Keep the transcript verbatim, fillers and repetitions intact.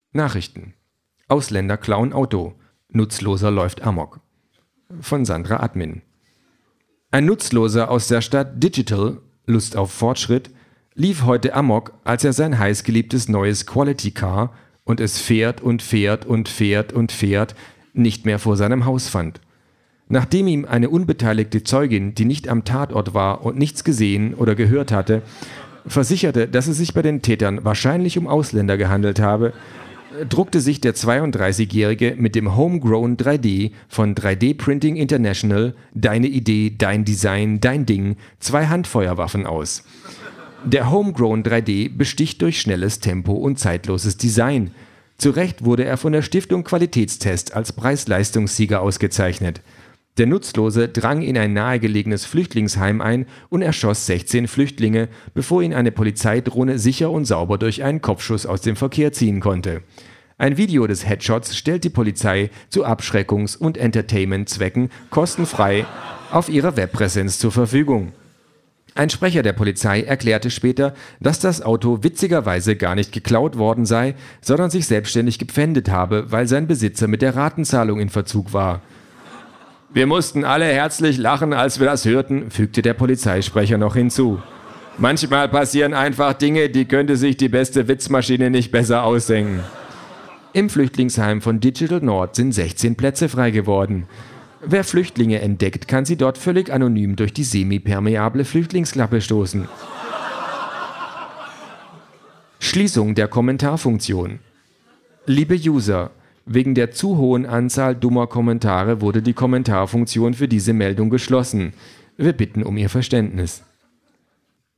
Nachrichten. Ausländer klauen Auto. Nutzloser läuft amok. Von Sandra Admin. Ein Nutzloser aus der Stadt Digital, Lust auf Fortschritt, lief heute amok, als er sein heißgeliebtes neues Quality Car, und es fährt und fährt und fährt und fährt, nicht mehr vor seinem Haus fand. Nachdem ihm eine unbeteiligte Zeugin, die nicht am Tatort war und nichts gesehen oder gehört hatte, versicherte, dass es sich bei den Tätern wahrscheinlich um Ausländer gehandelt habe, druckte sich der zweiunddreißigjährige mit dem Homegrown drei D von drei D Printing International, deine Idee, dein Design, dein Ding, zwei Handfeuerwaffen aus. Der Homegrown drei D besticht durch schnelles Tempo und zeitloses Design. Zu Recht wurde er von der Stiftung Qualitätstest als Preis-Leistungssieger ausgezeichnet. Der Nutzlose drang in ein nahegelegenes Flüchtlingsheim ein und erschoss sechzehn Flüchtlinge, bevor ihn eine Polizeidrohne sicher und sauber durch einen Kopfschuss aus dem Verkehr ziehen konnte. Ein Video des Headshots stellt die Polizei zu Abschreckungs- und Entertainment-Zwecken kostenfrei auf ihrer Webpräsenz zur Verfügung. Ein Sprecher der Polizei erklärte später, dass das Auto witzigerweise gar nicht geklaut worden sei, sondern sich selbstständig gepfändet habe, weil sein Besitzer mit der Ratenzahlung in Verzug war. Wir mussten alle herzlich lachen, als wir das hörten, fügte der Polizeisprecher noch hinzu. Manchmal passieren einfach Dinge, die könnte sich die beste Witzmaschine nicht besser ausdenken. Im Flüchtlingsheim von Digital Nord sind sechzehn Plätze frei geworden. Wer Flüchtlinge entdeckt, kann sie dort völlig anonym durch die semipermeable Flüchtlingsklappe stoßen. Schließung der Kommentarfunktion. Liebe User, wegen der zu hohen Anzahl dummer Kommentare wurde die Kommentarfunktion für diese Meldung geschlossen. Wir bitten um Ihr Verständnis.